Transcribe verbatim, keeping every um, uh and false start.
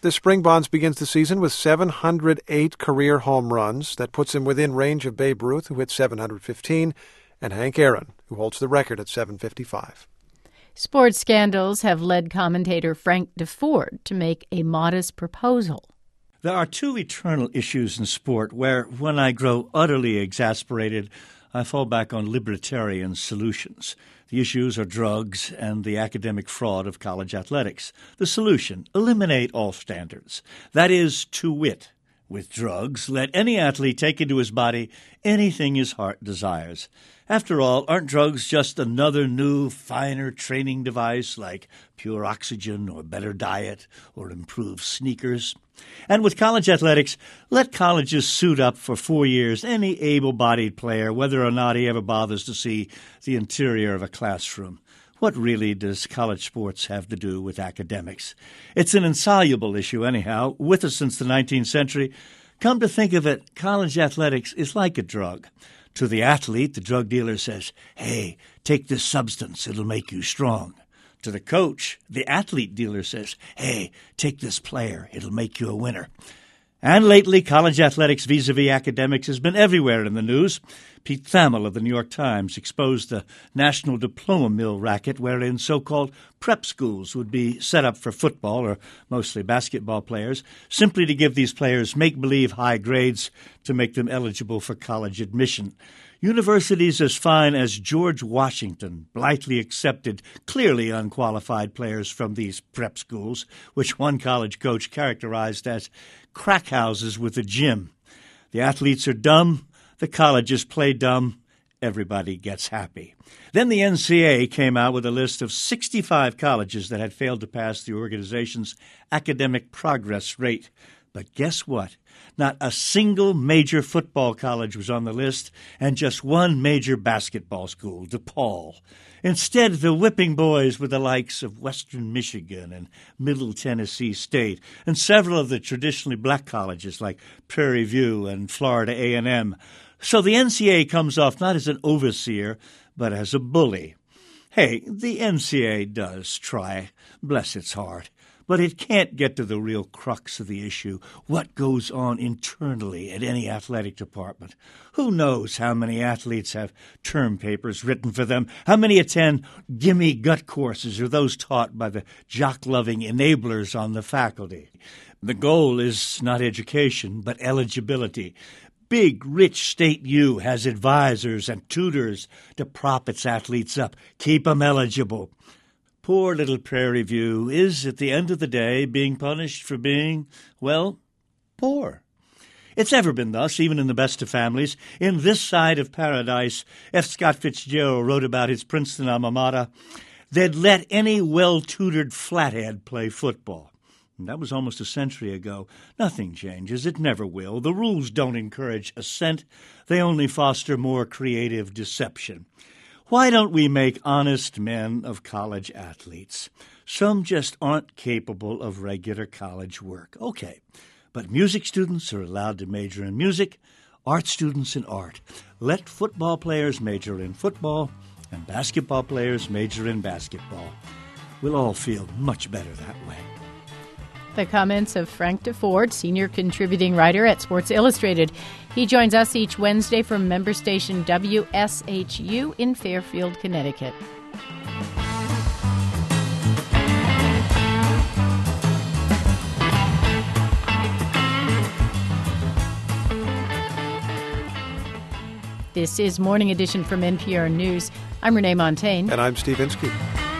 The Spring Bonds begins the season with seven hundred eight career home runs. That puts him within range of Babe Ruth, who hit seven hundred fifteen, and Hank Aaron, who holds the record at seven fifty-five. Sports scandals have led commentator Frank Deford to make a modest proposal. There are two eternal issues in sport where, when I grow utterly exasperated, I fall back on libertarian solutions. The issues are drugs and the academic fraud of college athletics. The solution, eliminate all standards. That is, to wit, with drugs, let any athlete take into his body anything his heart desires. After all, aren't drugs just another new, finer training device like pure oxygen or better diet or improved sneakers? And with college athletics, let colleges suit up for four years any able-bodied player, whether or not he ever bothers to see the interior of a classroom. What really does college sports have to do with academics? It's an insoluble issue anyhow, with us since the nineteenth century. Come to think of it, college athletics is like a drug. To the athlete, the drug dealer says, "Hey, take this substance, it'll make you strong." To the coach, the athlete dealer says, "Hey, take this player, it'll make you a winner." And lately, college athletics vis-a-vis academics has been everywhere in the news. Pete Thamel of the New York Times exposed the National Diploma Mill racket wherein so-called prep schools would be set up for football, or mostly basketball players, simply to give these players make-believe high grades to make them eligible for college admission. Universities as fine as George Washington blithely accepted clearly unqualified players from these prep schools, which one college coach characterized as crack houses with a gym. The athletes are dumb, the colleges play dumb, everybody gets happy. Then the N C A A came out with a list of sixty-five colleges that had failed to pass the organization's academic progress rate. But guess what? Not a single major football college was on the list, and just one major basketball school, DePaul. Instead, the whipping boys were the likes of Western Michigan and Middle Tennessee State, and several of the traditionally black colleges like Prairie View and Florida A and M. So the N C A A comes off not as an overseer, but as a bully. Hey, the N C A A does try, bless its heart. But it can't get to the real crux of the issue, what goes on internally at any athletic department. Who knows how many athletes have term papers written for them, how many attend gimme gut courses or those taught by the jock-loving enablers on the faculty. The goal is not education, but eligibility. Big, rich State U has advisors and tutors to prop its athletes up, keep them eligible. Poor little Prairie View is, at the end of the day, being punished for being, well, poor. It's ever been thus, even in the best of families. In This Side of Paradise, F. Scott Fitzgerald wrote about his Princeton alma mater. They'd let any well-tutored flathead play football. And that was almost a century ago. Nothing changes. It never will. The rules don't encourage assent. They only foster more creative deception. Why don't we make honest men of college athletes? Some just aren't capable of regular college work. Okay, but music students are allowed to major in music, art students in art. Let football players major in football, and basketball players major in basketball. We'll all feel much better that way. The comments of Frank Deford, senior contributing writer at Sports Illustrated. He joins us each Wednesday from member station W S H U in Fairfield, Connecticut. This is Morning Edition from N P R News. I'm Renee Montagne. And I'm Steve Inskeep.